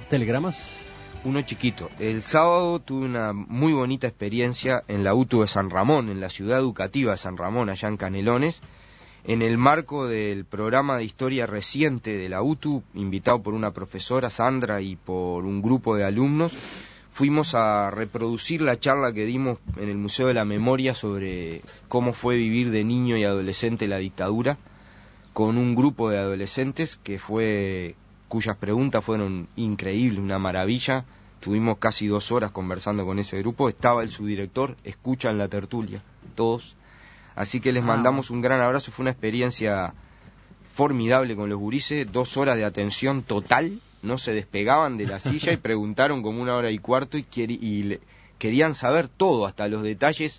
¿Telegramas? Uno chiquito. El sábado tuve una muy bonita experiencia en la UTU de San Ramón, en la ciudad educativa de San Ramón, allá en Canelones, en el marco del programa de historia reciente de la UTU, invitado por una profesora, Sandra, y por un grupo de alumnos. Fuimos a reproducir la charla que dimos en el Museo de la Memoria sobre cómo fue vivir de niño y adolescente la dictadura, con un grupo de adolescentes cuyas preguntas fueron increíbles, una maravilla. Tuvimos casi 2 horas conversando con ese grupo. Estaba el subdirector, escuchan la tertulia, todos. Así que les mandamos un gran abrazo. Fue una experiencia formidable con los gurises, 2 horas de atención total. No se despegaban de la silla y preguntaron como 1 hora y cuarto y querían saber todo, hasta los detalles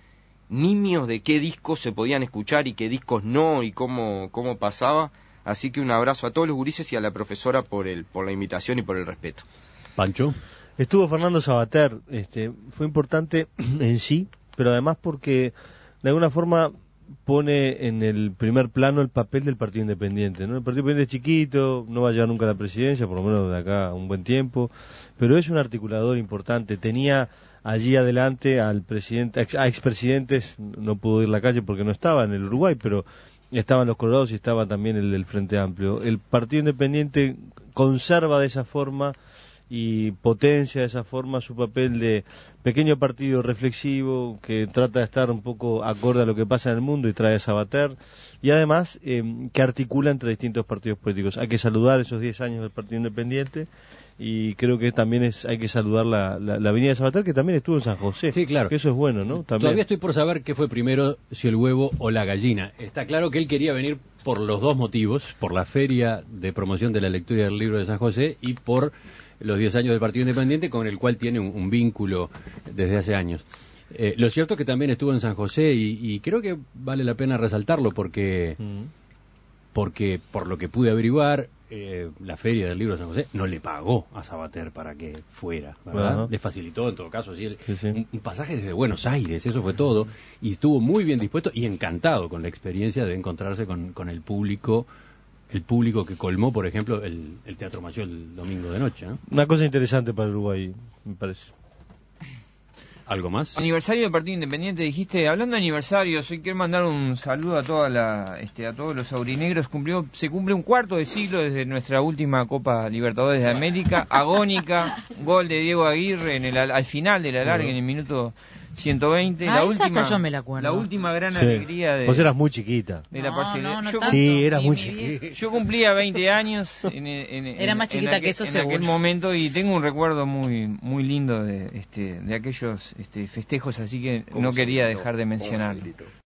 nimios de qué discos se podían escuchar y qué discos no y cómo pasaba. Así que un abrazo a todos los gurises y a la profesora por la invitación y por el respeto. Pancho. Estuvo Fernando Sabater, fue importante en sí, pero además porque de alguna forma pone en el primer plano el papel del Partido Independiente, ¿no? El Partido Independiente es chiquito, no va a llegar nunca a la presidencia, por lo menos de acá a un buen tiempo, pero es un articulador importante. Tenía allí adelante al presidente, a expresidentes, no pudo ir a la calle porque no estaba en el Uruguay, pero estaban los Colorados y estaba también el del Frente Amplio. El Partido Independiente conserva de esa forma y potencia de esa forma su papel de pequeño partido reflexivo que trata de estar un poco acorde a lo que pasa en el mundo y trae a Sabater, y además que articula entre distintos partidos políticos. Hay que saludar esos 10 años del Partido Independiente y creo que también hay que saludar la venida de Sabater, que también estuvo en San José. Sí, claro. Que eso es bueno, ¿no? También. Todavía estoy por saber qué fue primero, si el huevo o la gallina. Está claro que él quería venir por los dos motivos, por la feria de promoción de la lectura del libro de San José y por los 10 años del Partido Independiente, con el cual tiene un vínculo desde hace años. Lo cierto es que también estuvo en San José y creo que vale la pena resaltarlo porque por lo que pude averiguar, la Feria del Libro de San José no le pagó a Sabater para que fuera, ¿verdad? Le facilitó en todo caso un pasaje desde Buenos Aires, eso fue todo, y estuvo muy bien dispuesto y encantado con la experiencia de encontrarse con el público que colmó, por ejemplo, el Teatro Mayor el domingo de noche, ¿no? Una cosa interesante para Uruguay, me parece. ¿Algo más? Aniversario del Partido Independiente, dijiste. Hablando de aniversarios, hoy quiero mandar un saludo a todos los aurinegros. Se cumple un cuarto de siglo desde nuestra última Copa Libertadores de América, agónica, gol de Diego Aguirre al final de la larga, en el minuto 120. Yo me la acuerdo. La última gran alegría de... Vos eras muy chiquita. De la parcialidad. Sí, eras muy chiquita. Yo cumplía 20 años era más chiquita que eso, en seguro. aquel momento, y tengo un recuerdo muy muy lindo de aquellos festejos, así que no quería dejar de mencionarlo.